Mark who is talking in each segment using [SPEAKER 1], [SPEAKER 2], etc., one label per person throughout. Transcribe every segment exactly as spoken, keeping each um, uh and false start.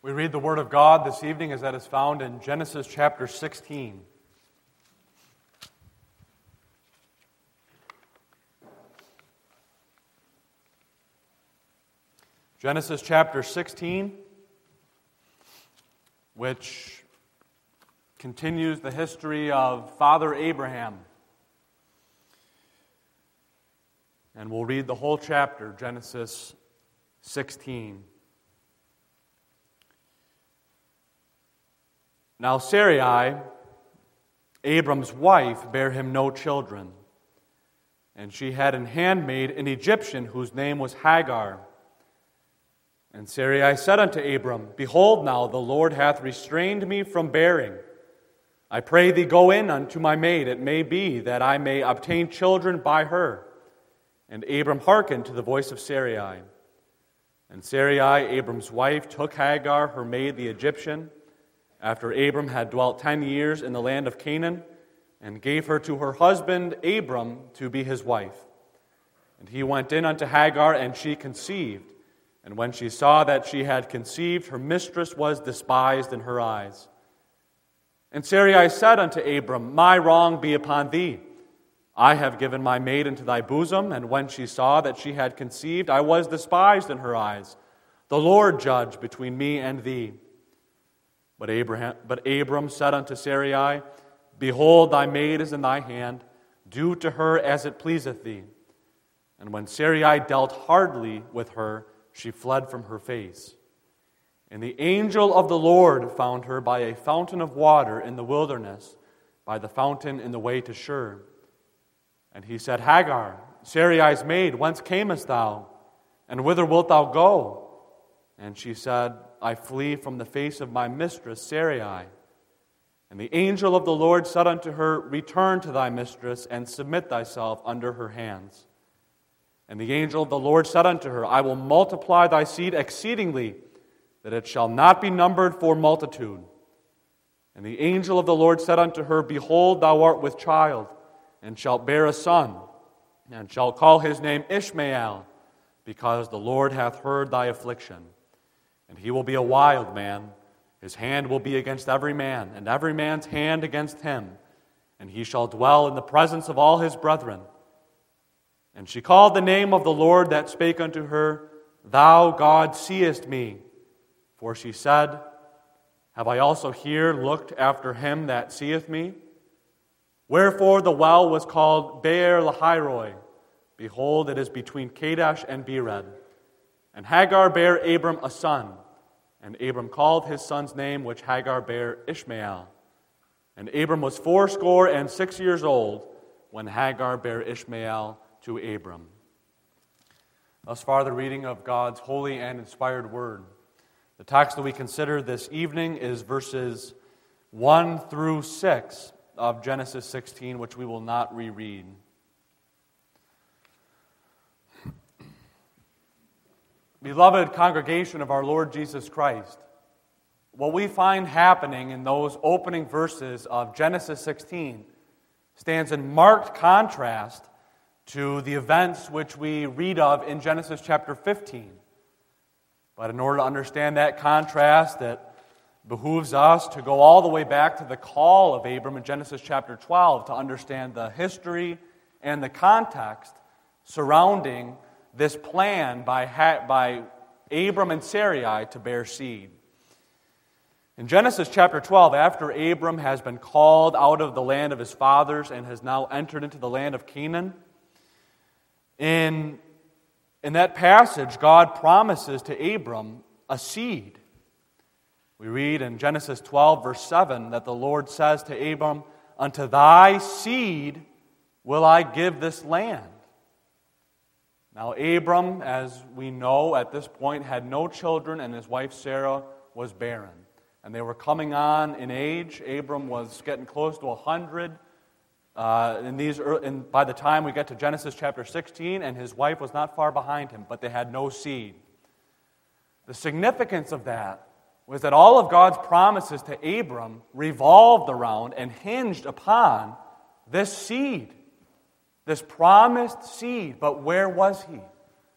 [SPEAKER 1] We read the Word of God this evening as that is found in Genesis chapter sixteen. Genesis chapter sixteen, which continues the history of Father Abraham. And we'll read the whole chapter, Genesis sixteen. Now Sarai, Abram's wife, bare him no children, and she had an handmaid, an Egyptian, whose name was Hagar. And Sarai said unto Abram, Behold now, the Lord hath restrained me from bearing. I pray thee, go in unto my maid, it may be that I may obtain children by her. And Abram hearkened to the voice of Sarai. And Sarai, Abram's wife, took Hagar, her maid, the Egyptian, after Abram had dwelt ten years in the land of Canaan, and gave her to her husband Abram to be his wife. And he went in unto Hagar, and she conceived. And when she saw that she had conceived, her mistress was despised in her eyes. And Sarai said unto Abram, My wrong be upon thee. I have given my maid into thy bosom, and when she saw that she had conceived, I was despised in her eyes. The Lord judge between me and thee. But Abraham, but Abram said unto Sarai, Behold, thy maid is in thy hand. Do to her as it pleaseth thee. And when Sarai dealt hardly with her, she fled from her face. And the angel of the Lord found her by a fountain of water in the wilderness, by the fountain in the way to Shur. And he said, Hagar, Sarai's maid, whence camest thou? And whither wilt thou go? And she said, I flee from the face of my mistress Sarai. And the angel of the Lord said unto her, Return to thy mistress, and submit thyself under her hands. And the angel of the Lord said unto her, I will multiply thy seed exceedingly, that it shall not be numbered for multitude. And the angel of the Lord said unto her, Behold, thou art with child, and shalt bear a son, and shalt call his name Ishmael, because the Lord hath heard thy affliction. And he will be a wild man. His hand will be against every man, and every man's hand against him. And he shall dwell in the presence of all his brethren. And she called the name of the Lord that spake unto her, Thou, God, seest me. For she said, Have I also here looked after him that seeth me? Wherefore the well was called Beer Lahairoi. Behold, it is between Kadesh and Bered. And Hagar bare Abram a son, and Abram called his son's name, which Hagar bare, Ishmael. And Abram was fourscore and six years old when Hagar bare Ishmael to Abram. Thus far, the reading of God's holy and inspired word. The text that we consider this evening is verses one through six of Genesis sixteen, which we will not reread. Beloved congregation of our Lord Jesus Christ, what we find happening in those opening verses of Genesis sixteen stands in marked contrast to the events which we read of in Genesis chapter fifteen. But in order to understand that contrast, it behooves us to go all the way back to the call of Abram in Genesis chapter twelve to understand the history and the context surrounding this plan by, ha- by Abram and Sarai to bear seed. In Genesis chapter twelve, after Abram has been called out of the land of his fathers and has now entered into the land of Canaan, in, in that passage, God promises to Abram a seed. We read in Genesis twelve, verse seven, that the Lord says to Abram, Unto thy seed will I give this land. Now, Abram, as we know at this point, had no children, and his wife Sarah was barren. And they were coming on in age. Abram was getting close to one hundred. Uh, in these, in, by the time we get to Genesis chapter sixteen, and his wife was not far behind him, but they had no seed. The significance of that was that all of God's promises to Abram revolved around and hinged upon this seed. This promised seed, but where was he?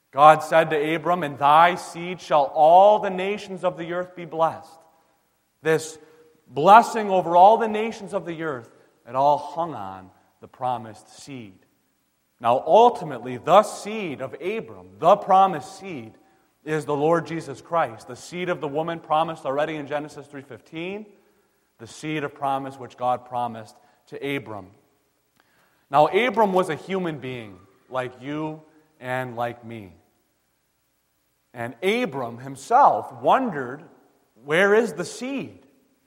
[SPEAKER 1] God said to Abram, "In thy seed shall all the nations of the earth be blessed." This blessing over all the nations of the earth, it all hung on the promised seed. Now, ultimately, the seed of Abram, the promised seed, is the Lord Jesus Christ, the seed of the woman promised already in Genesis three fifteen, the seed of promise which God promised to Abram. Now, Abram was a human being, like you and like me. And Abram himself wondered, where is the seed?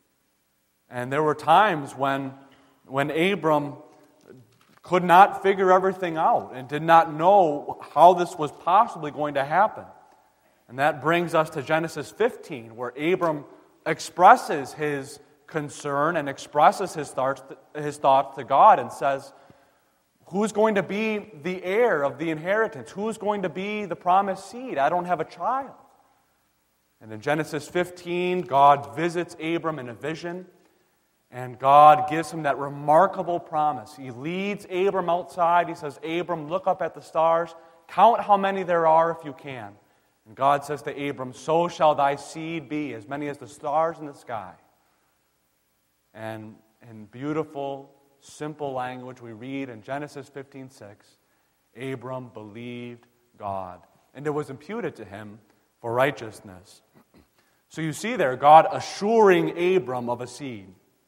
[SPEAKER 1] And there were times when, when Abram could not figure everything out and did not know how this was possibly going to happen. And that brings us to Genesis fifteen, where Abram expresses his concern and expresses his thoughts, his thoughts to God and says, who's going to be the heir of the inheritance? Who's going to be the promised seed? I don't have a child. And in Genesis fifteen, God visits Abram in a vision, and God gives him that remarkable promise. He leads Abram outside. He says, "Abram, look up at the stars. Count how many there are if you can." And God says to Abram, "So shall thy seed be, as many as the stars in the sky." And in beautiful, simple language, we read in Genesis fifteen six, Abram believed God, and it was imputed to him for righteousness. So you see there, God assuring Abram of a seed.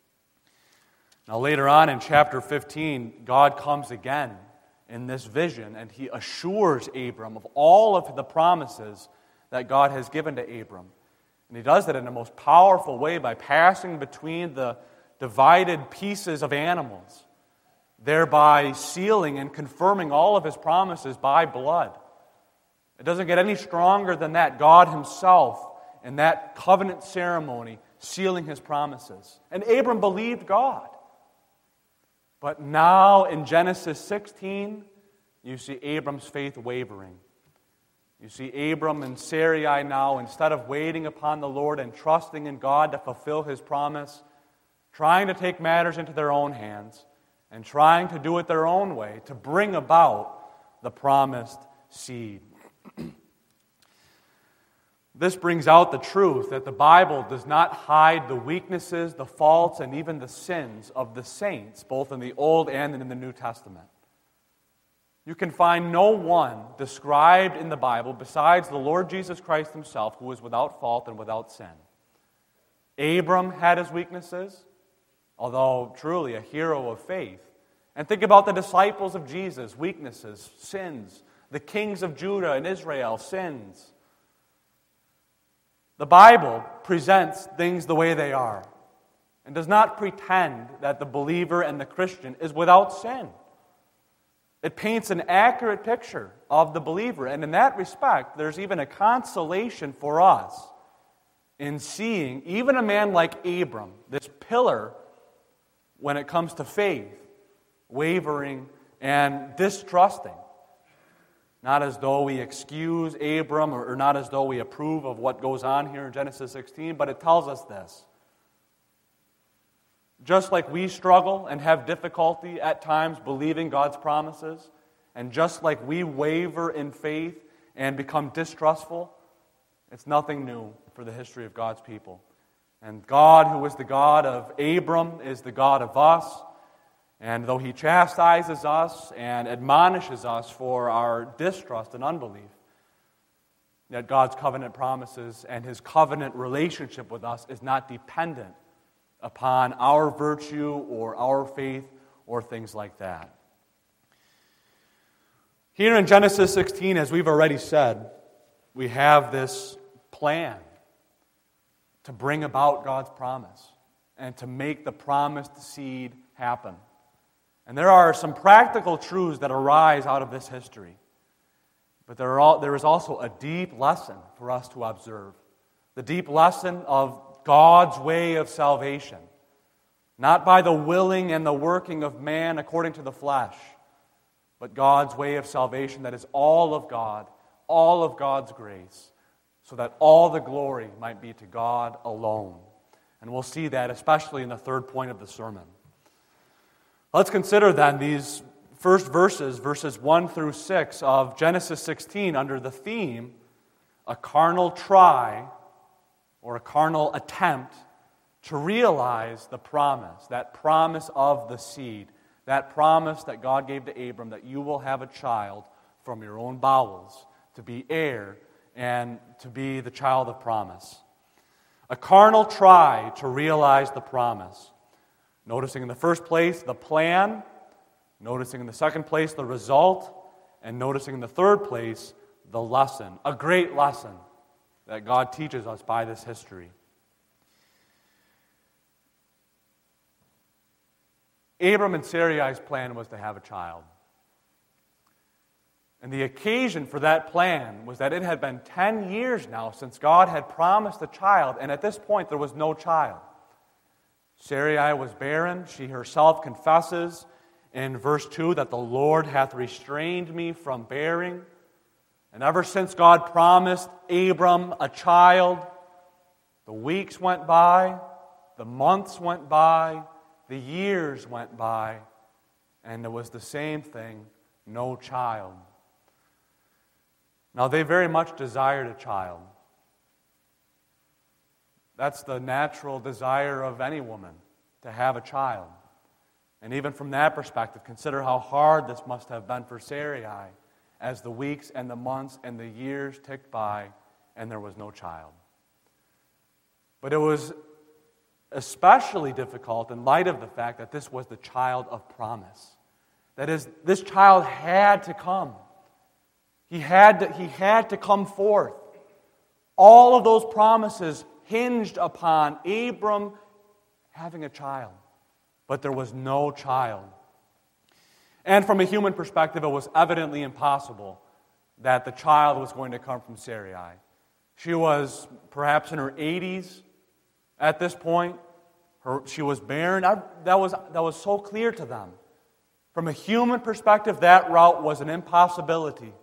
[SPEAKER 1] Now later on in chapter fifteen, God comes again in this vision, and he assures Abram of all of the promises that God has given to Abram. And he does that in the most powerful way by passing between the divided pieces of animals, thereby sealing and confirming all of his promises by blood. It doesn't get any stronger than that. God himself, in that covenant ceremony, sealing his promises. And Abram believed God. But now in Genesis sixteen, you see Abram's faith wavering. You see Abram and Sarai now, instead of waiting upon the Lord and trusting in God to fulfill his promise, trying to take matters into their own hands and trying to do it their own way to bring about the promised seed. This brings out the truth that the Bible does not hide the weaknesses, the faults, and even the sins of the saints, both in the Old and in the New Testament. You can find no one described in the Bible besides the Lord Jesus Christ himself who is without fault and without sin. Abram had his weaknesses, although truly a hero of faith. And think about the disciples of Jesus, weaknesses, sins. The kings of Judah and Israel, sins. The Bible presents things the way they are and does not pretend that the believer and the Christian is without sin. It paints an accurate picture of the believer, and in that respect, there's even a consolation for us in seeing even a man like Abram, this pillar when it comes to faith, wavering and distrusting. Not as though we excuse Abram or not as though we approve of what goes on here in Genesis sixteen, but it tells us this. Just like we struggle and have difficulty at times believing God's promises, and just like we waver in faith and become distrustful, it's nothing new for the history of God's people. And God, who is the God of Abram, is the God of us. And though he chastises us and admonishes us for our distrust and unbelief, that God's covenant promises and his covenant relationship with us is not dependent upon our virtue or our faith or things like that. Here in Genesis sixteen, as we've already said, we have this plan to bring about God's promise and to make the promised seed happen. And there are some practical truths that arise out of this history. But there, are all, there is also a deep lesson for us to observe. The deep lesson of God's way of salvation. Not by the willing and the working of man according to the flesh, but God's way of salvation that is all of God, all of God's grace, so that all the glory might be to God alone. And we'll see that especially in the third point of the sermon. Let's consider then these first verses, verses one through six of Genesis sixteen, under the theme, a carnal try or a carnal attempt to realize the promise, that promise of the seed, that promise that God gave to Abram that you will have a child from your own bowels to be heir and to be the child of promise. A carnal try to realize the promise. Noticing in the first place the plan, noticing in the second place the result, and noticing in the third place the lesson, a great lesson that God teaches us by this history. Abram and Sarai's plan was to have a child. And the occasion for that plan was that it had been ten years now since God had promised a child, and at this point there was no child. Sarai was barren. She herself confesses in verse two that the Lord hath restrained me from bearing. And ever since God promised Abram a child, the weeks went by, the months went by, the years went by, and it was the same thing, no child. Now, they very much desired a child. That's the natural desire of any woman, to have a child. And even from that perspective, consider how hard this must have been for Sarai as the weeks and the months and the years ticked by and there was no child. But it was especially difficult in light of the fact that this was the child of promise. That is, this child had to come. He had to, he had to come forth. All of those promises hinged upon Abram having a child. But there was no child. And from a human perspective, it was evidently impossible that the child was going to come from Sarai. She was perhaps in her eighties at this point. Her, she was barren. I, that was, that was so clear to them. From a human perspective, that route was an impossibility.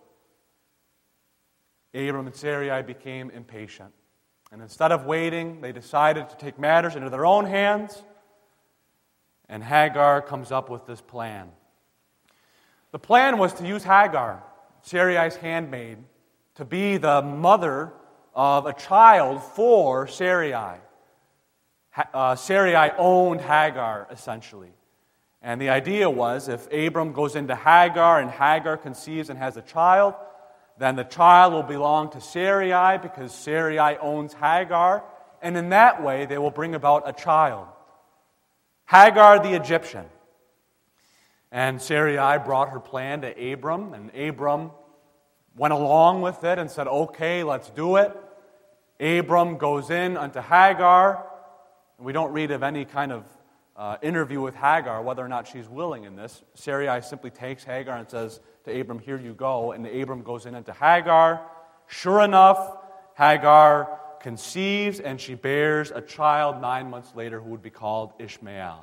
[SPEAKER 1] Abram and Sarai became impatient. And instead of waiting, they decided to take matters into their own hands. And Hagar comes up with this plan. The plan was to use Hagar, Sarai's handmaid, to be the mother of a child for Sarai. Uh, Sarai owned Hagar, essentially. And the idea was, if Abram goes into Hagar and Hagar conceives and has a child, then the child will belong to Sarai because Sarai owns Hagar, and in that way they will bring about a child. Hagar the Egyptian. And Sarai brought her plan to Abram, and Abram went along with it and said, okay, let's do it. Abram goes in unto Hagar. We don't read of any kind of uh, interview with Hagar, whether or not she's willing in this. Sarai simply takes Hagar and says to Abram, here you go. And Abram goes in unto Hagar. Sure enough, Hagar conceives and she bears a child nine months later who would be called Ishmael.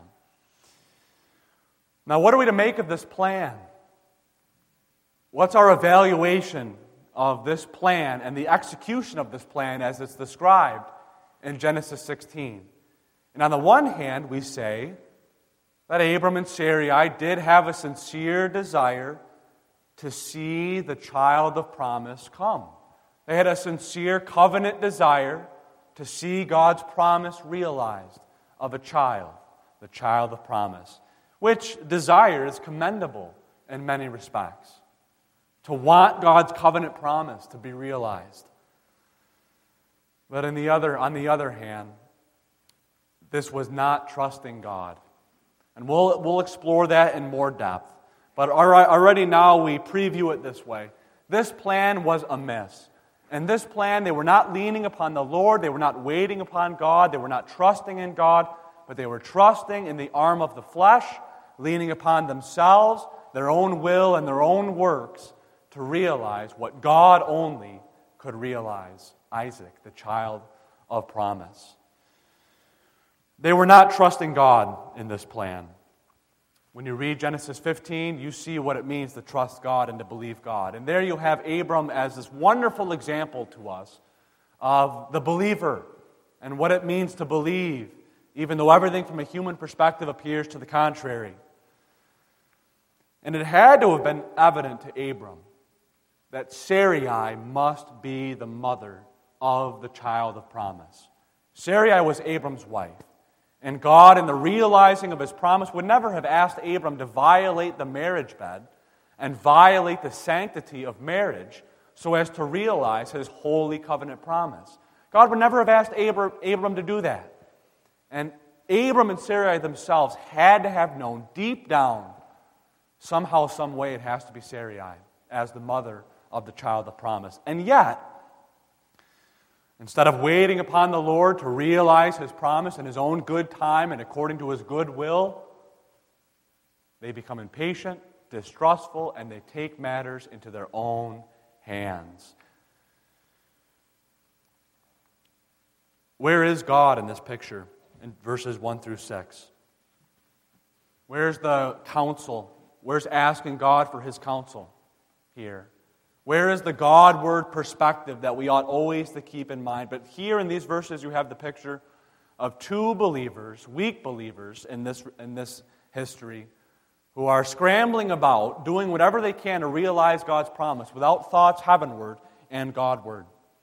[SPEAKER 1] Now, what are we to make of this plan? What's our evaluation of this plan and the execution of this plan as it's described in Genesis sixteen? And on the one hand, we say that Abram and Sarai did have a sincere desire to see the child of promise come. They had a sincere covenant desire to see God's promise realized of a child, the child of promise, which desire is commendable in many respects. To want God's covenant promise to be realized. But in the other, on the other hand, this was not trusting God. And we'll, we'll explore that in more depth. But already now we preview it this way. This plan was amiss. And this plan, they were not leaning upon the Lord. They were not waiting upon God. They were not trusting in God. But they were trusting in the arm of the flesh, leaning upon themselves, their own will, and their own works to realize what God only could realize, Isaac, the child of promise. They were not trusting God in this plan. When you read Genesis fifteen, you see what it means to trust God and to believe God. And there you have Abram as this wonderful example to us of the believer and what it means to believe, even though everything from a human perspective appears to the contrary. And it had to have been evident to Abram that Sarai must be the mother of the child of promise. Sarai was Abram's wife. And God, in the realizing of His promise, would never have asked Abram to violate the marriage bed and violate the sanctity of marriage so as to realize His holy covenant promise. God would never have asked Abram, Abram to do that. And Abram and Sarai themselves had to have known deep down, somehow, some way, it has to be Sarai as the mother of the child of promise. And yet, instead of waiting upon the Lord to realize His promise in His own good time and according to His good will, they become impatient, distrustful, and they take matters into their own hands. Where is God in this picture in verses one through six? Where's the counsel? Where's asking God for His counsel here? Where is the God-word perspective that we ought always to keep in mind? But here in these verses you have the picture of two believers, weak believers in this, in this history, who are scrambling about, doing whatever they can to realize God's promise without thoughts heavenward and Godward.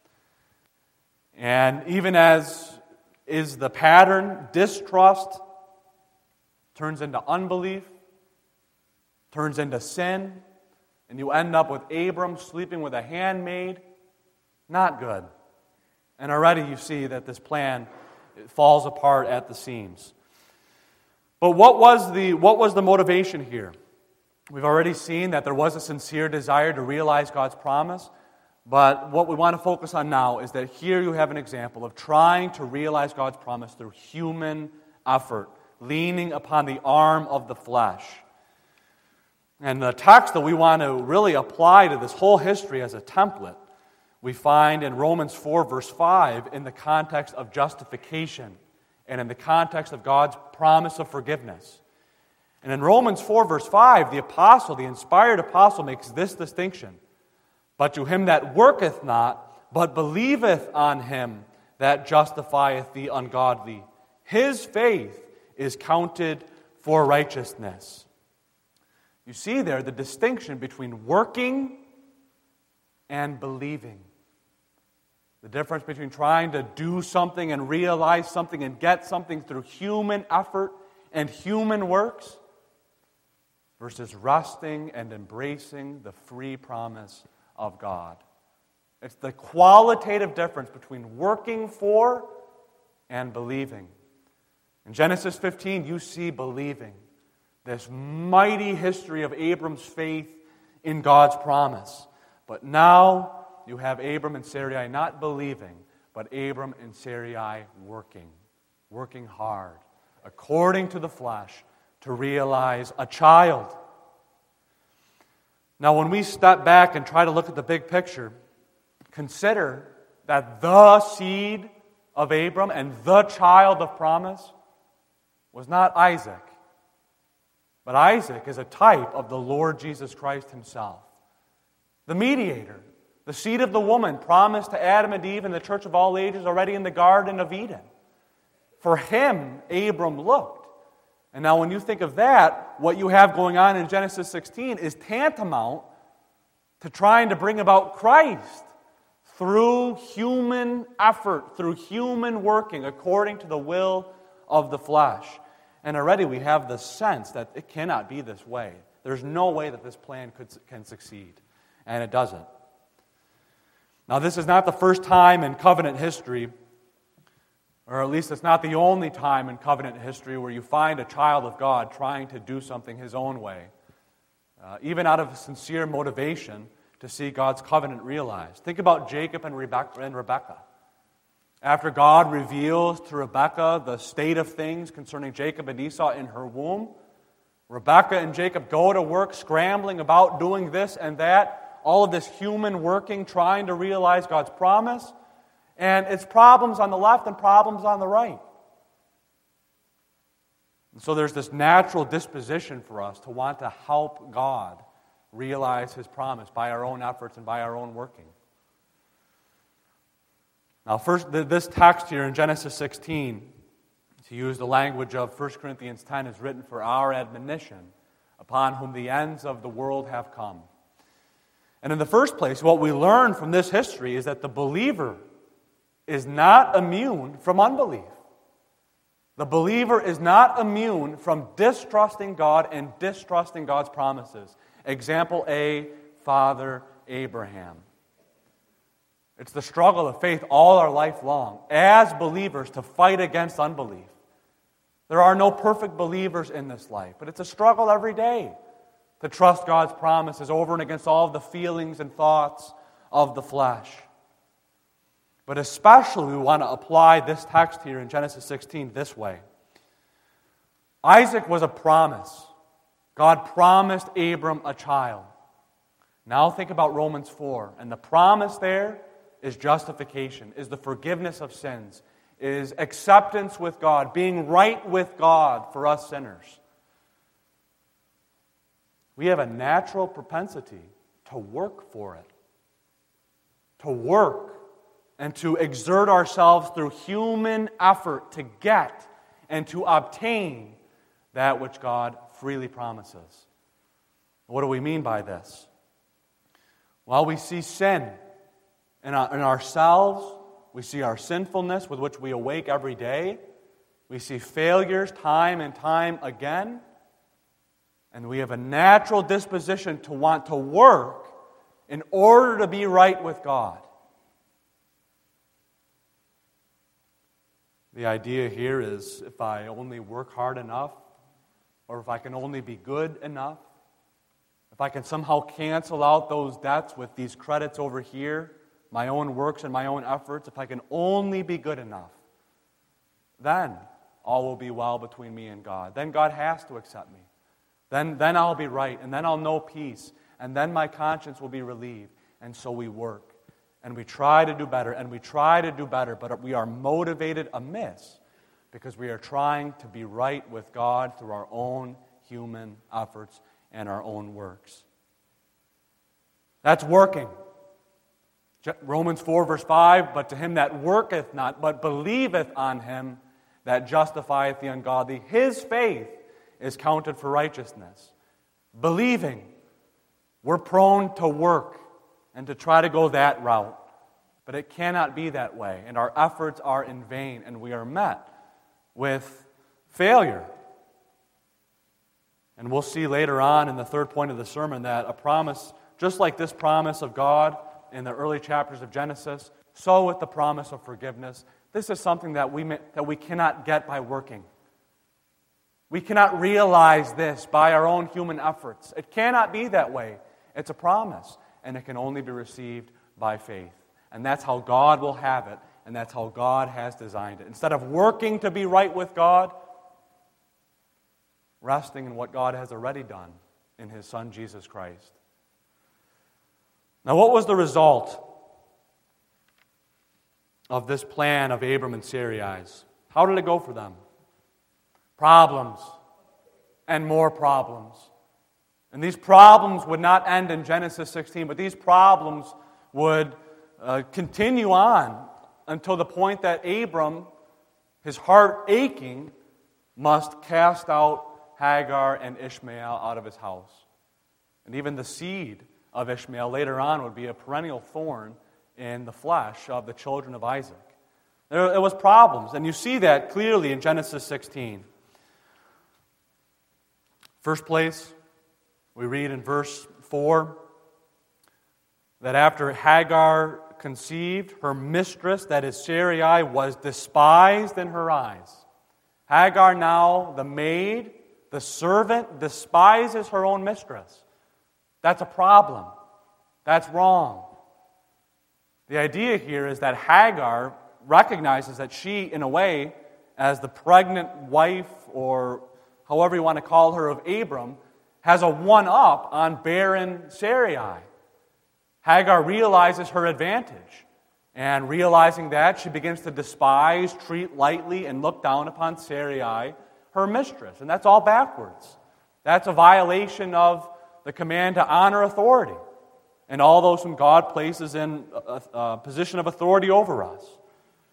[SPEAKER 1] And even as is the pattern, distrust turns into unbelief, turns into sin, and you end up with Abram sleeping with a handmaid. Not good. And already you see that this plan falls apart at the seams. But what was the what was the motivation here? We've already seen that there was a sincere desire to realize God's promise. But what we want to focus on now is that here you have an example of trying to realize God's promise through human effort, leaning upon the arm of the flesh. And the text that we want to really apply to this whole history as a template, we find in Romans four, verse five, in the context of justification and in the context of God's promise of forgiveness. And in Romans four, verse five, the apostle, the inspired apostle, makes this distinction. But to him that worketh not, but believeth on Him that justifieth the ungodly, his faith is counted for righteousness. You see there the distinction between working and believing. The difference between trying to do something and realize something and get something through human effort and human works versus resting and embracing the free promise of God. It's the qualitative difference between working for and believing. In Genesis fifteen, you see believing. This mighty history of Abram's faith in God's promise. But now you have Abram and Sarai not believing, but Abram and Sarai working. Working hard, according to the flesh, to realize a child. Now, when we step back and try to look at the big picture, consider that the seed of Abram and the child of promise was not Isaac, but Isaac is a type of the Lord Jesus Christ Himself, the mediator, the seed of the woman promised to Adam and Eve in the church of all ages already in the Garden of Eden. For him, Abram looked. And now when you think of that, what you have going on in Genesis sixteen is tantamount to trying to bring about Christ through human effort, through human working, according to the will of the flesh. And already we have the sense that it cannot be this way. There's no way that this plan could, can succeed. And it doesn't. Now, this is not the first time in covenant history, or at least it's not the only time in covenant history where you find a child of God trying to do something his own way, uh, even out of a sincere motivation to see God's covenant realized. Think about Jacob and Rebecca. And Rebecca. After God reveals to Rebecca the state of things concerning Jacob and Esau in her womb, Rebecca and Jacob go to work scrambling about doing this and that, all of this human working, trying to realize God's promise, and it's problems on the left and problems on the right. And so there's this natural disposition for us to want to help God realize His promise by our own efforts and by our own working. Now, first, this text here in Genesis sixteen, to use the language of First Corinthians ten, is written for our admonition upon whom the ends of the world have come. And in the first place, what we learn from this history is that the believer is not immune from unbelief. The believer is not immune from distrusting God and distrusting God's promises. Example A, Father Abraham. It's the struggle of faith all our life long, as believers, to fight against unbelief. There are no perfect believers in this life, but it's a struggle every day to trust God's promises over and against all of the feelings and thoughts of the flesh. But especially we want to apply this text here in Genesis sixteen this way. Isaac was a promise. God promised Abram a child. Now think about Romans four, and the promise there is justification, is the forgiveness of sins, is acceptance with God, being right with God for us sinners. We have a natural propensity to work for it, to work and to exert ourselves through human effort to get and to obtain that which God freely promises. What do we mean by this? Well, we see sin in, our, in ourselves. We see our sinfulness with which we awake every day. We see failures time and time again. And we have a natural disposition to want to work in order to be right with God. The idea here is if I only work hard enough, or if I can only be good enough, if I can somehow cancel out those debts with these credits over here, my own works and my own efforts, if I can only be good enough, then all will be well between me and God. Then God has to accept me. Then, then I'll be right, and then I'll know peace, and then my conscience will be relieved. And so we work, and we try to do better, and we try to do better, but we are motivated amiss because we are trying to be right with God through our own human efforts and our own works. That's working. Romans four, verse five, but to him that worketh not, but believeth on him that justifieth the ungodly, his faith is counted for righteousness. Believing, we're prone to work and to try to go that route. But it cannot be that way, and our efforts are in vain, and we are met with failure. And we'll see later on in the third point of the sermon that a promise, just like this promise of God in the early chapters of Genesis, so with the promise of forgiveness, this is something that we may, that we cannot get by working. We cannot realize this by our own human efforts. It cannot be that way. It's a promise, and it can only be received by faith. And that's how God will have it, and that's how God has designed it. Instead of working to be right with God, resting in what God has already done in His Son, Jesus Christ. Now, what was the result of this plan of Abram and Sarai's? How did it go for them? Problems and more problems. And these problems would not end in Genesis sixteen, but these problems would uh, continue on until the point that Abram, his heart aching, must cast out Hagar and Ishmael out of his house. And even the seed of Ishmael later on would be a perennial thorn in the flesh of the children of Isaac. There, there was problems, and you see that clearly in Genesis sixteen. First place, we read in verse four that after Hagar conceived, her mistress, that is Sarai, was despised in her eyes. Hagar now, the maid, the servant, despises her own mistress. That's a problem. That's wrong. The idea here is that Hagar recognizes that she, in a way, as the pregnant wife, or however you want to call her, of Abram, has a one-up on barren Sarai. Hagar realizes her advantage, and realizing that, she begins to despise, treat lightly, and look down upon Sarai, her mistress. And that's all backwards. That's a violation of the command to honor authority and all those whom God places in a, a position of authority over us.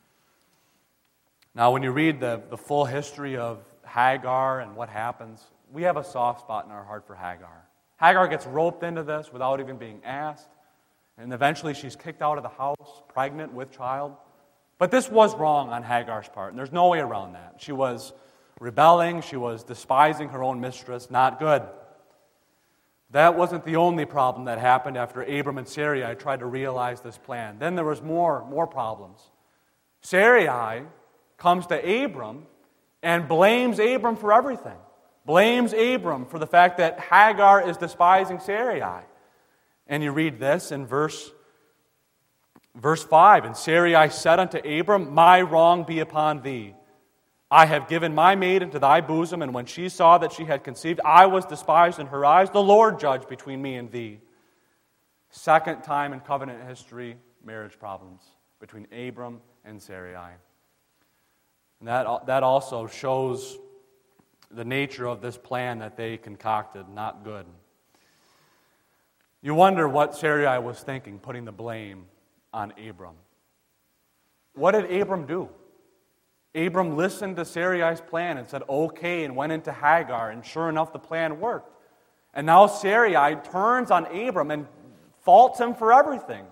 [SPEAKER 1] Now, when you read the, the full history of Hagar and what happens, we have a soft spot in our heart for Hagar. Hagar gets roped into this without even being asked, and eventually she's kicked out of the house, pregnant with child. But this was wrong on Hagar's part, and there's no way around that. She was rebelling, she was despising her own mistress, not good. That wasn't the only problem that happened after Abram and Sarai tried to realize this plan. Then there was more, more problems. Sarai comes to Abram and blames Abram for everything. Blames Abram for the fact that Hagar is despising Sarai. And you read this in verse, verse five. And Sarai said unto Abram, My wrong be upon thee. I have given my maid into thy bosom, and when she saw that she had conceived, I was despised in her eyes. The Lord judge between me and thee. Second time in covenant history, marriage problems between Abram and Sarai. And that, that also shows the nature of this plan that they concocted, not good. You wonder what Sarai was thinking, putting the blame on Abram. What did Abram do? Abram listened to Sarai's plan and said, okay, and went into Hagar, and sure enough, the plan worked. And now Sarai turns on Abram and faults him for everything.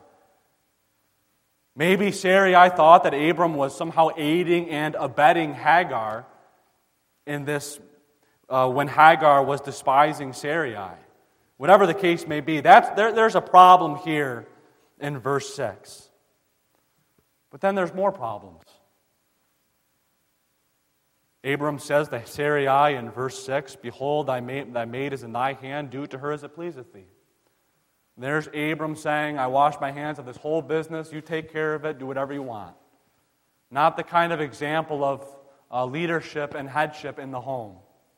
[SPEAKER 1] Maybe Sarai thought that Abram was somehow aiding and abetting Hagar in this, uh, when Hagar was despising Sarai. Whatever the case may be, that's, there, there's a problem here in verse six. But then there's more problems. Abram says to Sarai in verse six, Behold, thy maid, thy maid is in thy hand, do to her as it pleaseth thee. There's Abram saying, I wash my hands of this whole business, you take care of it, do whatever you want. Not the kind of example of uh, leadership and headship in the home.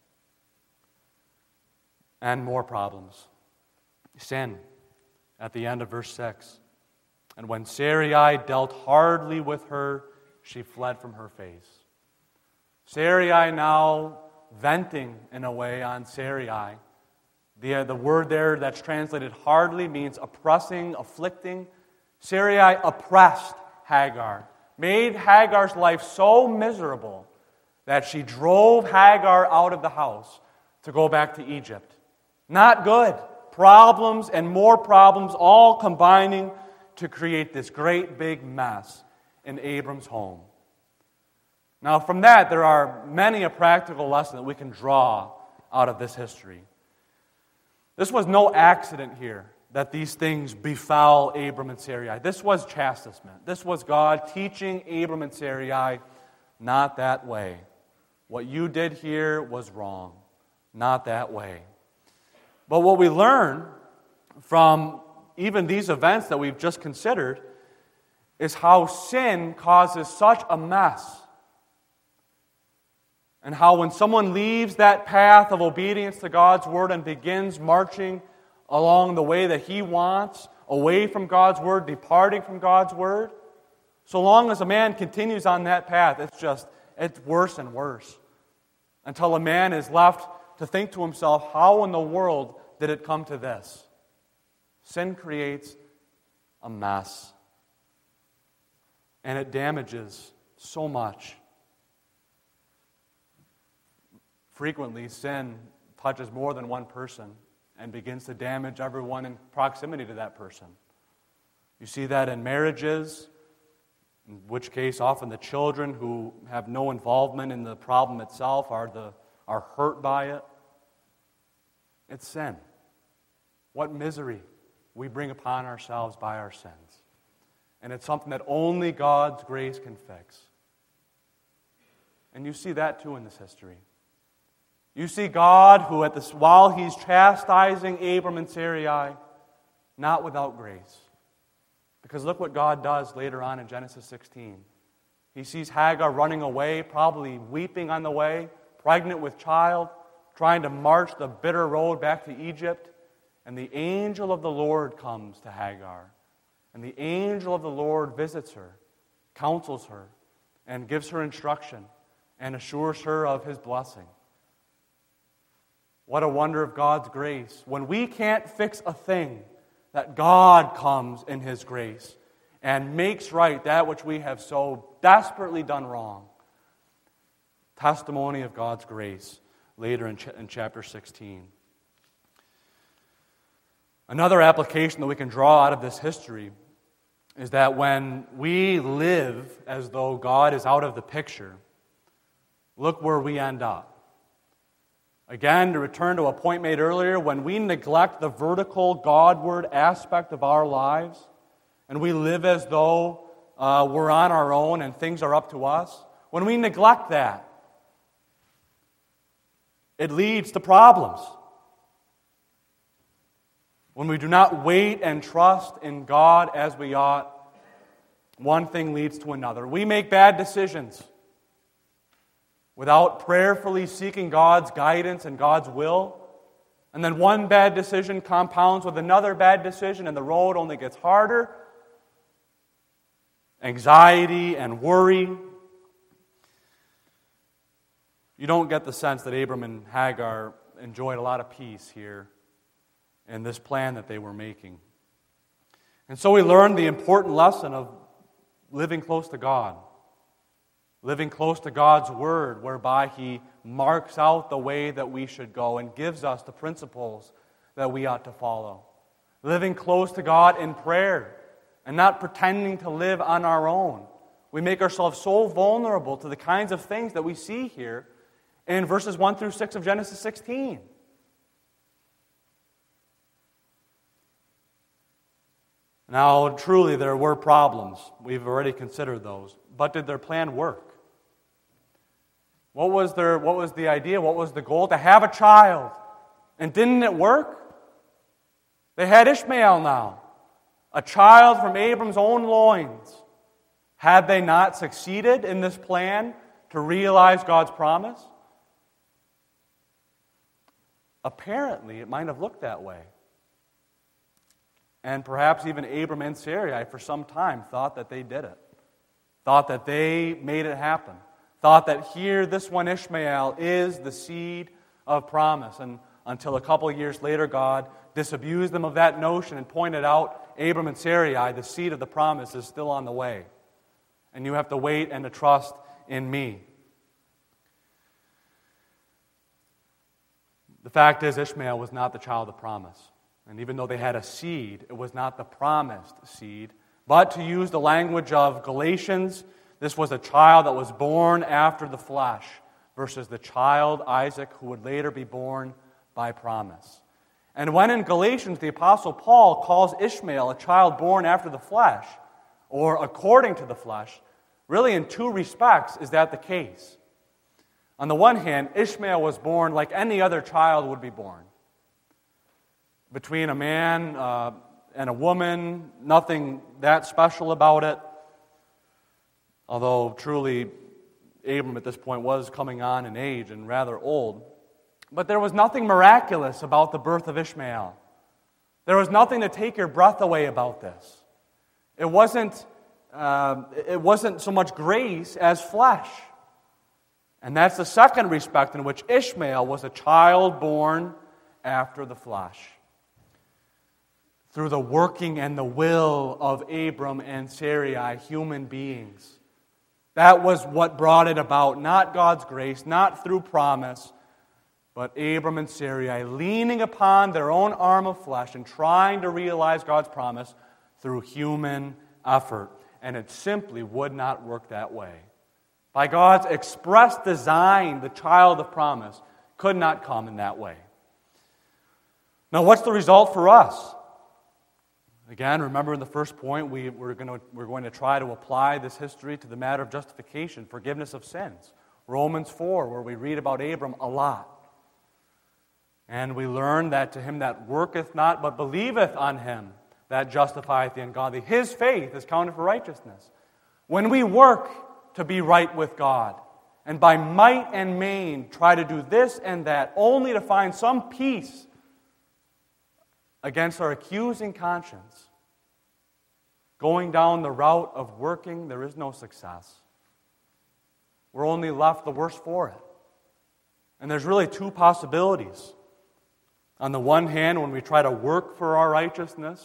[SPEAKER 1] And more problems. Sin, at the end of verse six. And when Sarai dealt hardly with her, she fled from her face. Sarai now venting in a way on Sarai. The, the word there that's translated hardly means oppressing, afflicting. Sarai oppressed Hagar, made Hagar's life so miserable that she drove Hagar out of the house to go back to Egypt. Not good. Problems and more problems all combining to create this great big mess in Abram's home. Now, from that, there are many a practical lesson that we can draw out of this history. This was no accident here that these things befell Abram and Sarai. This was chastisement. This was God teaching Abram and Sarai, not that way. What you did here was wrong. Not that way. But what we learn from even these events that we've just considered is how sin causes such a mess. And how when someone leaves that path of obedience to God's Word and begins marching along the way that he wants, away from God's Word, departing from God's Word, so long as a man continues on that path, it's just, it's worse and worse. Until a man is left to think to himself, how in the world did it come to this? Sin creates a mess. And it damages so much. Frequently, sin touches more than one person and begins to damage everyone in proximity to that person. You see that in marriages, in which case often the children who have no involvement in the problem itself are, the, are hurt by it. It's sin. What misery we bring upon ourselves by our sins. And it's something that only God's grace can fix. And you see that too in this history. You see God who, at this, while He's chastising Abram and Sarai, not without grace. Because look what God does later on in Genesis sixteen. He sees Hagar running away, probably weeping on the way, pregnant with child, trying to march the bitter road back to Egypt. And the angel of the Lord comes to Hagar. And the angel of the Lord visits her, counsels her, and gives her instruction, and assures her of His blessing. What a wonder of God's grace. When we can't fix a thing, that God comes in His grace and makes right that which we have so desperately done wrong. Testimony of God's grace later in, ch- in chapter sixteen. Another application that we can draw out of this history is that when we live as though God is out of the picture, look where we end up. Again, to return to a point made earlier, when we neglect the vertical Godward aspect of our lives, and we live as though uh, we're on our own and things are up to us, when we neglect that, it leads to problems. When we do not wait and trust in God as we ought, one thing leads to another. We make bad decisions without prayerfully seeking God's guidance and God's will. And then one bad decision compounds with another bad decision, and the road only gets harder. Anxiety and worry. You don't get the sense that Abram and Hagar enjoyed a lot of peace here in this plan that they were making. And so we learned the important lesson of living close to God. Living close to God's Word, whereby He marks out the way that we should go and gives us the principles that we ought to follow. Living close to God in prayer and not pretending to live on our own. We make ourselves so vulnerable to the kinds of things that we see here in verses one through six of Genesis sixteen. Now, truly, there were problems. We've already considered those. But did their plan work? What was their, what was the idea? What was the goal? To have a child. And didn't it work? They had Ishmael now, a child from Abram's own loins. Had they not succeeded in this plan to realize God's promise? Apparently, it might have looked that way. And perhaps even Abram and Sarai for some time thought that they did it. Thought that they made it happen. Thought that here, this one Ishmael is the seed of promise. And until a couple of years later, God disabused them of that notion and pointed out, Abram and Sarai, the seed of the promise is still on the way. And you have to wait and to trust in me. The fact is, Ishmael was not the child of promise. And even though they had a seed, it was not the promised seed. But to use the language of Galatians, this was a child that was born after the flesh versus the child, Isaac, who would later be born by promise. And when in Galatians the Apostle Paul calls Ishmael a child born after the flesh, or according to the flesh, really in two respects is that the case. On the one hand, Ishmael was born like any other child would be born. Between a man uh, and a woman, nothing that special about it. Although truly, Abram at this point was coming on in age and rather old. But there was nothing miraculous about the birth of Ishmael. There was nothing to take your breath away about this. It wasn't, uh, it wasn't so much grace as flesh. And that's the second respect in which Ishmael was a child born after the flesh. Through the working and the will of Abram and Sarai, human beings. That was what brought it about, not God's grace, not through promise, but Abram and Sarai leaning upon their own arm of flesh and trying to realize God's promise through human effort. And it simply would not work that way. By God's express design, the child of promise could not come in that way. Now, what's the result for us? Again, remember in the first point, we, we're, going to, we're going to try to apply this history to the matter of justification, forgiveness of sins. Romans four, where we read about Abram a lot. And we learn that to him that worketh not, but believeth on him that justifieth the ungodly, his faith is counted for righteousness. When we work to be right with God, and by might and main try to do this and that, only to find some peace against our accusing conscience, going down the route of working, there is no success. We're only left the worse for it. And there's really two possibilities. On the one hand, when we try to work for our righteousness,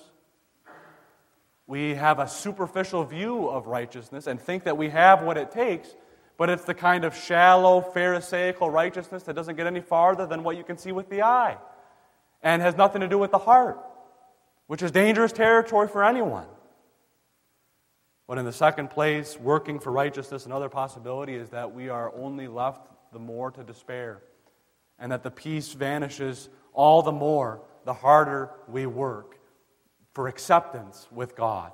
[SPEAKER 1] we have a superficial view of righteousness and think that we have what it takes but it's the kind of shallow, pharisaical righteousness that doesn't get any farther than what you can see with the eye and has nothing to do with the heart, which is dangerous territory for anyone. But in the second place, working for righteousness, another possibility is that we are only left the more to despair, and that the peace vanishes all the more the harder we work for acceptance with God.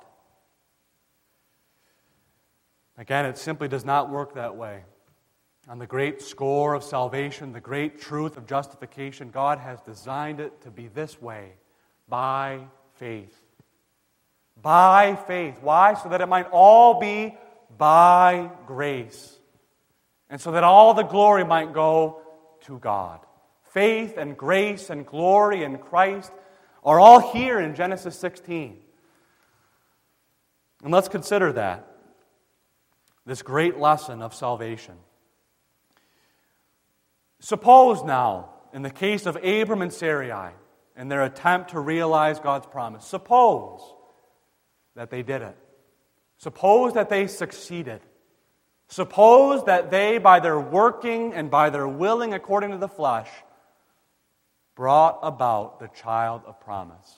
[SPEAKER 1] Again, it simply does not work that way. On the great score of salvation, the great truth of justification, God has designed it to be this way, by faith. By faith. Why? So that it might all be by grace. And so that all the glory might go to God. Faith and grace and glory in Christ are all here in Genesis sixteen. And let's consider that. This great lesson of salvation. Suppose now, in the case of Abram and Sarai, in their attempt to realize God's promise, suppose that they did it. Suppose that they succeeded. Suppose that they, by their working and by their willing according to the flesh, brought about the child of promise.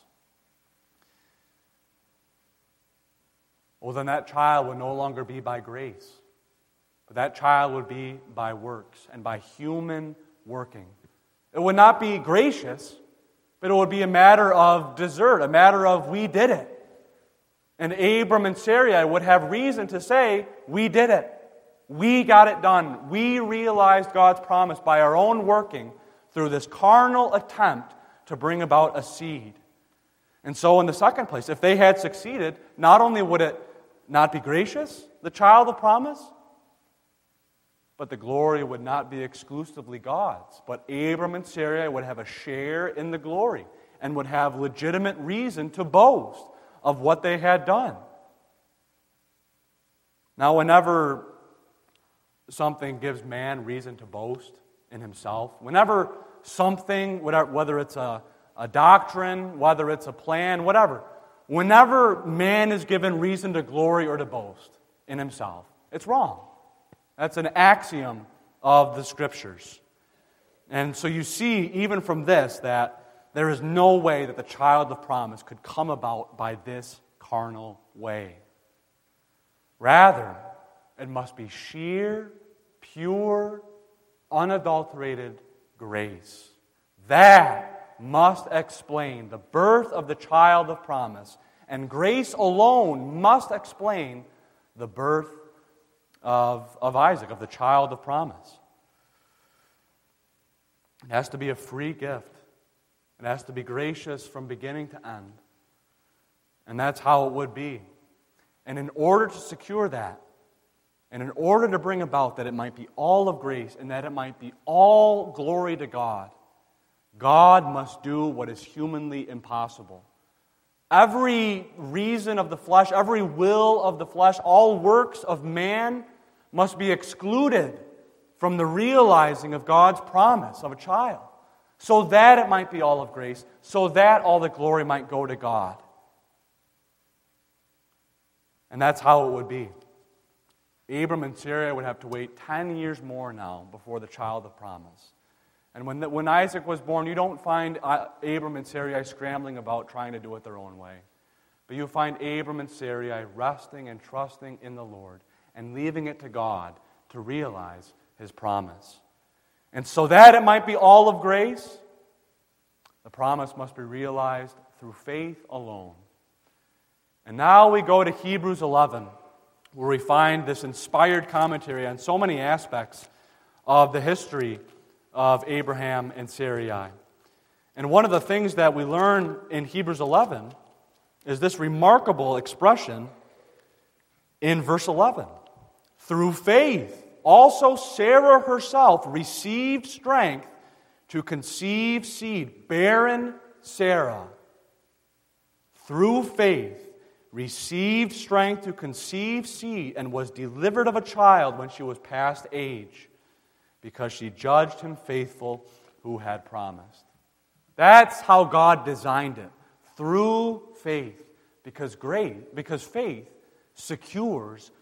[SPEAKER 1] Well, then that child would no longer be by grace, but that child would be by works and by human working. It would not be gracious, but it would be a matter of desert, a matter of we did it. And Abram and Sarai would have reason to say, we did it. We got it done. We realized God's promise by our own working through this carnal attempt to bring about a seed. And so in the second place, if they had succeeded, not only would it not be gracious, the child of promise, but the glory would not be exclusively God's. But Abram and Sarai would have a share in the glory and would have legitimate reason to boast of what they had done. Now, whenever something gives man reason to boast in himself, whenever something, whether it's a, a doctrine, whether it's a plan, whatever, whenever man is given reason to glory or to boast in himself, it's wrong. That's an axiom of the Scriptures. And so you see, even from this, that there is no way that the child of promise could come about by this carnal way. Rather, it must be sheer, pure, unadulterated grace. That must explain the birth of the child of promise. And grace alone must explain the birth of, of Isaac, of the child of promise. It has to be a free gift. It has to be gracious from beginning to end. And that's how it would be. And in order to secure that, and in order to bring about that it might be all of grace and that it might be all glory to God, God must do what is humanly impossible. Every reason of the flesh, every will of the flesh, all works of man must be excluded from the realizing of God's promise of a child, so that it might be all of grace, so that all the glory might go to God. And that's how it would be. Abram and Sarai would have to wait ten years more now before the child of promise. And when, the, when Isaac was born, you don't find Abram and Sarai scrambling about trying to do it their own way. But you find Abram and Sarai resting and trusting in the Lord and leaving it to God to realize His promise. And so that it might be all of grace, the promise must be realized through faith alone. And now we go to Hebrews eleven, where we find this inspired commentary on so many aspects of the history of Abraham and Sarai. And one of the things that we learn in Hebrews eleven is this remarkable expression in verse eleven. Through faith, also Sarah herself received strength to conceive seed. Barren Sarah, through faith, received strength to conceive seed and was delivered of a child when she was past age, because she judged him faithful who had promised. That's how God designed it, through faith, because great, because faith secures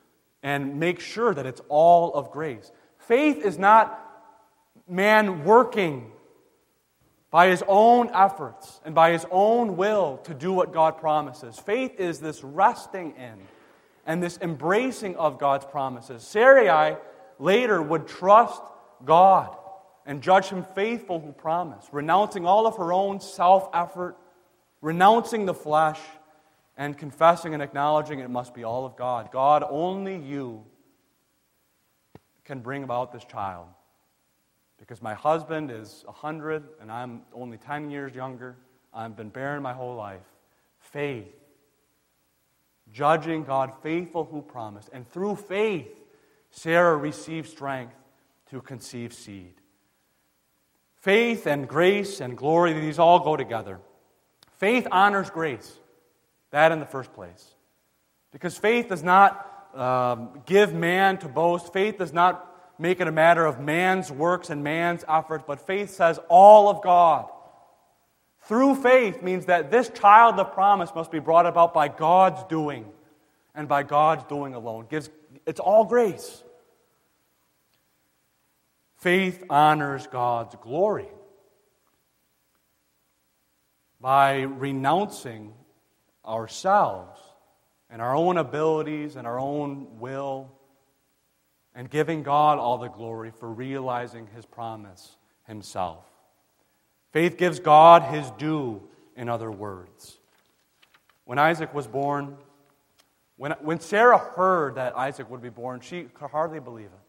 [SPEAKER 1] and make sure that it's all of grace. Faith is not man working by his own efforts and by his own will to do what God promises. Faith is this resting in and this embracing of God's promises. Sarai later would trust God and judge him faithful who promised, renouncing all of her own self-effort, renouncing the flesh, and confessing and acknowledging it must be all of God. God, only you can bring about this child. Because my husband is one hundred and I'm only ten years younger. I've been barren my whole life. Faith. Judging God faithful who promised. And through faith, Sarah received strength to conceive seed. Faith and grace and glory, these all go together. Faith honors grace. That in the first place. Because faith does not um, give man to boast. Faith does not make it a matter of man's works and man's efforts, but faith says all of God. Through faith means that this child of promise must be brought about by God's doing, and by God's doing alone. Gives, it's all grace. Faith honors God's glory by renouncing ourselves and our own abilities and our own will, and giving God all the glory for realizing His promise Himself. Faith gives God His due, in other words. When Isaac was born, when, when Sarah heard that Isaac would be born, she could hardly believe it.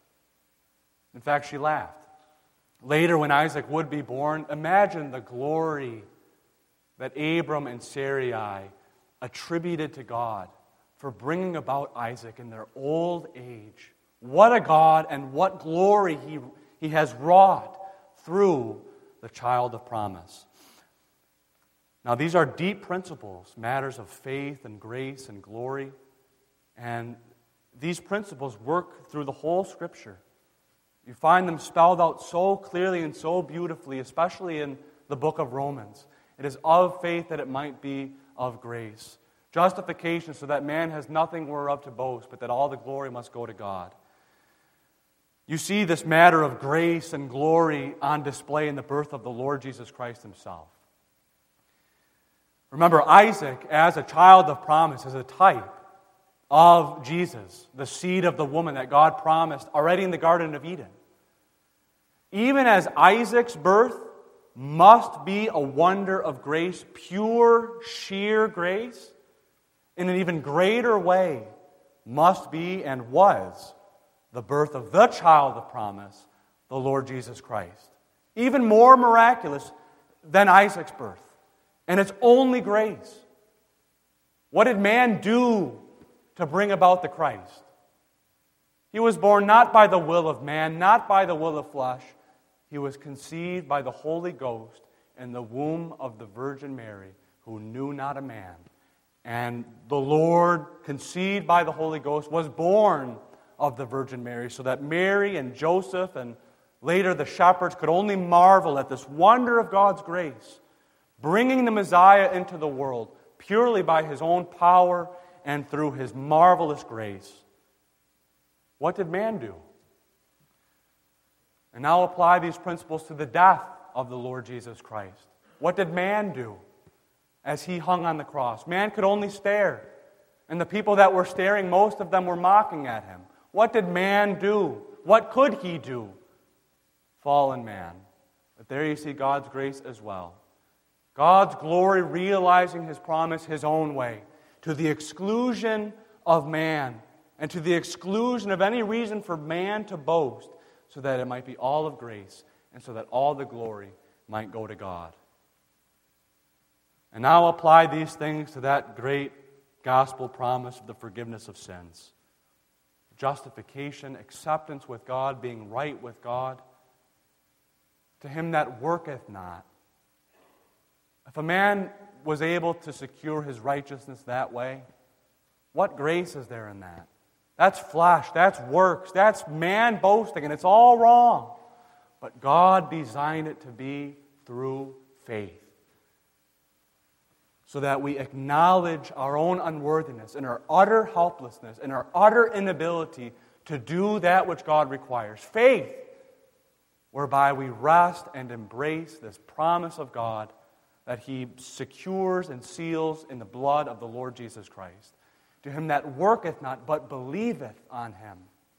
[SPEAKER 1] In fact, she laughed. Later, when Isaac would be born, imagine the glory that Abram and Sarai attributed to God for bringing about Isaac in their old age. What a God and what glory He, he has wrought through the child of promise. Now, these are deep principles, matters of faith and grace and glory. And these principles work through the whole Scripture. You find them spelled out so clearly and so beautifully, especially in the book of Romans. It is of faith that it might be of grace. Justification so that man has nothing whereof to boast, but that all the glory must go to God. You see this matter of grace and glory on display in the birth of the Lord Jesus Christ Himself. Remember, Isaac, as a child of promise, is a type of Jesus, the seed of the woman that God promised already in the Garden of Eden. Even as Isaac's birth must be a wonder of grace, pure, sheer grace, in an even greater way must be and was the birth of the child of promise, the Lord Jesus Christ. Even more miraculous than Isaac's birth. And it's only grace. What did man do to bring about the Christ? He was born not by the will of man, not by the will of flesh. He was conceived by the Holy Ghost in the womb of the Virgin Mary, who knew not a man. And the Lord, conceived by the Holy Ghost, was born of the Virgin Mary, so that Mary and Joseph and later the shepherds could only marvel at this wonder of God's grace, bringing the Messiah into the world purely by His own power and through His marvelous grace. What did man do? And now apply these principles to the death of the Lord Jesus Christ. What did man do as He hung on the cross? Man could only stare. And the people that were staring, most of them were mocking at Him. What did man do? What could he do? Fallen man. But there you see God's grace as well. God's glory realizing His promise His own way, to the exclusion of man, and to the exclusion of any reason for man to boast, so that it might be all of grace, and so that all the glory might go to God. And now apply these things to that great gospel promise of the forgiveness of sins. Justification, acceptance with God, being right with God. To him that worketh not. If a man was able to secure his righteousness that way, what grace is there in that? That's flesh, that's works, that's man boasting, and it's all wrong. But God designed it to be through faith. so that we acknowledge our own unworthiness and our utter helplessness and our utter inability to do that which God requires. Faith, whereby we rest and embrace this promise of God that He secures and seals in the blood of the Lord Jesus Christ. To him that worketh not, but believeth on Him.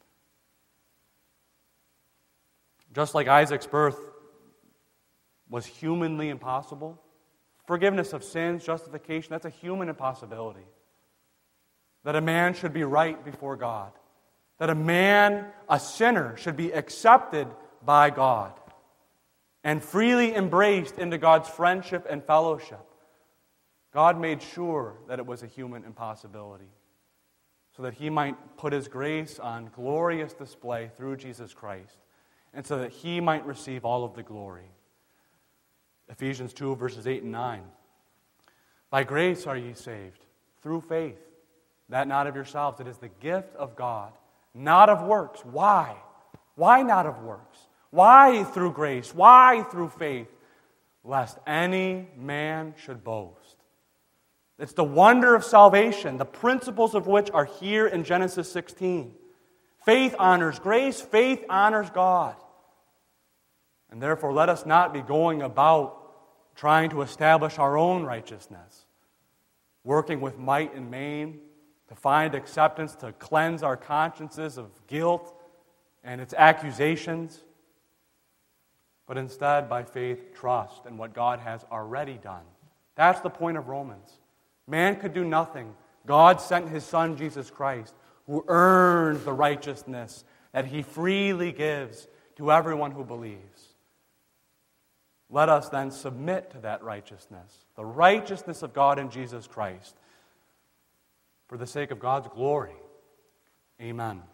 [SPEAKER 1] Just like Isaac's birth was humanly impossible, forgiveness of sins, justification, that's a human impossibility. That a man should be right before God. That a man, a sinner, should be accepted by God and freely embraced into God's friendship and fellowship. God made sure that it was a human impossibility so that He might put His grace on glorious display through Jesus Christ and so that He might receive all of the glory. Ephesians two, verses eight and nine. By grace are ye saved, through faith, that not of yourselves. It is the gift of God, not of works. Why? Why not of works? Why through grace? Why through faith? Lest any man should boast. It's the wonder of salvation, the principles of which are here in Genesis sixteen. Faith honors grace, faith honors God. And therefore, let us not be going about trying to establish our own righteousness, working with might and main to find acceptance, to cleanse our consciences of guilt and its accusations, but instead, by faith, trust in what God has already done. That's the point of Romans. Man could do nothing. God sent His Son, Jesus Christ, who earned the righteousness that He freely gives to everyone who believes. Let us then submit to that righteousness, the righteousness of God in Jesus Christ, for the sake of God's glory. Amen.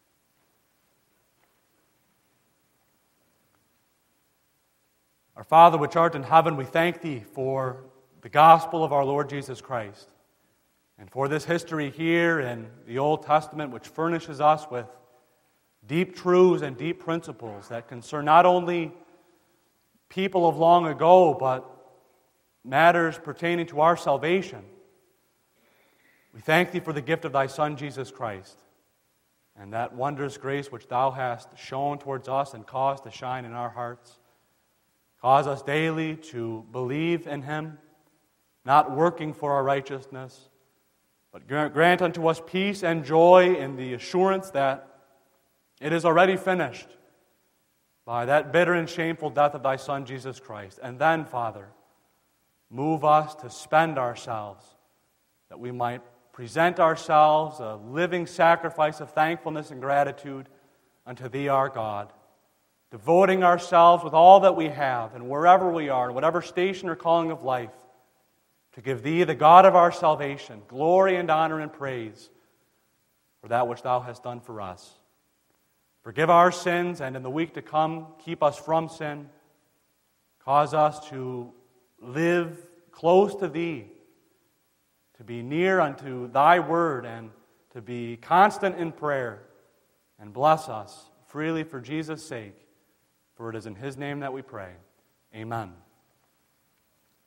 [SPEAKER 1] Our Father which art in heaven, we thank Thee for the gospel of our Lord Jesus Christ, and for this history here in the Old Testament which furnishes us with deep truths and deep principles that concern not only people of long ago, but matters pertaining to our salvation. We thank Thee for the gift of Thy Son, Jesus Christ, and that wondrous grace which Thou hast shown towards us and caused to shine in our hearts. Cause us daily to believe in Him, not working for our righteousness, but grant unto us peace and joy in the assurance that it is already finished by that bitter and shameful death of Thy Son, Jesus Christ. And then, Father, move us to spend ourselves, that we might present ourselves a living sacrifice of thankfulness and gratitude unto Thee, our God, devoting ourselves with all that we have and wherever we are, in whatever station or calling of life, to give Thee, the God of our salvation, glory and honor and praise for that which Thou hast done for us. Forgive our sins, and in the week to come, keep us from sin. Cause us to live close to Thee, to be near unto Thy word, and to be constant in prayer. And bless us freely for Jesus' sake, for it is in His name that we pray. Amen.